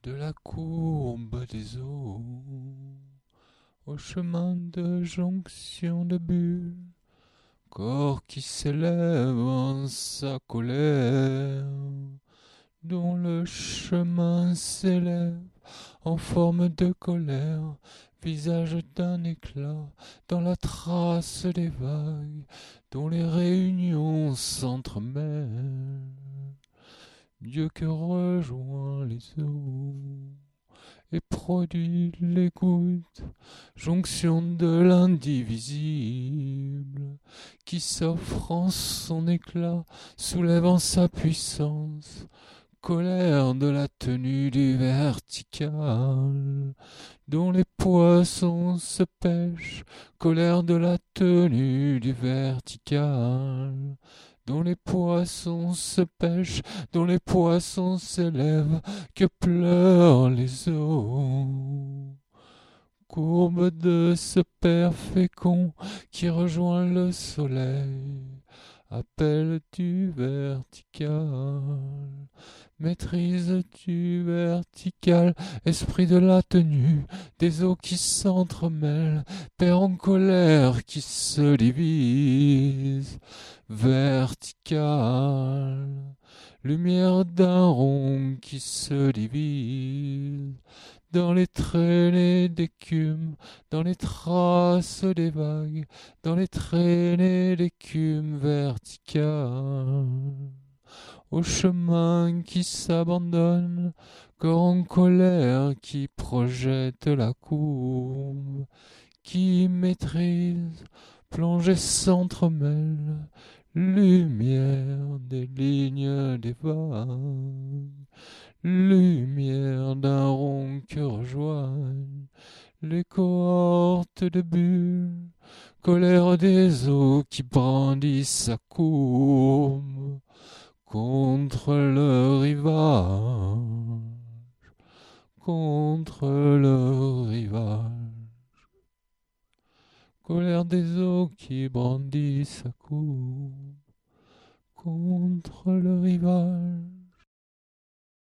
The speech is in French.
de la courbe des eaux, au chemin de jonction de bulles, corps qui s'élève en sa colère, dont le chemin s'élève en forme de colère, visage d'un éclat dans la trace des vagues, dont les réunions s'entremêlent. Dieu que rejoint les eaux et produit les gouttes, jonction de l'indivisible, qui s'offre en son éclat, soulève en sa puissance, colère de la tenue du vertical, dont les poissons se pêchent, colère de la tenue du vertical, dont les poissons se pêchent, dont les poissons s'élèvent, que pleurent les eaux. Courbe de ce père fécond qui rejoint le soleil, appel du vertical, maîtrise du vertical, esprit de la tenue, des eaux qui s'entremêlent, père en colère qui se divise, vertical, lumière d'un rond qui se divise, dans les traînées d'écume, dans les traces des vagues, dans les traînées d'écume verticale, au chemin qui s'abandonne, corps en colère qui projette la courbe, qui maîtrise, plongée s'entremêle, lumière des lignes des vagues, lumière d'un rond que rejoignent les cohortes de bulles, colère des eaux qui brandissent sa courbe contre le rivage, contre le rivage, colère des eaux qui brandissent sa courbe contre le rivage.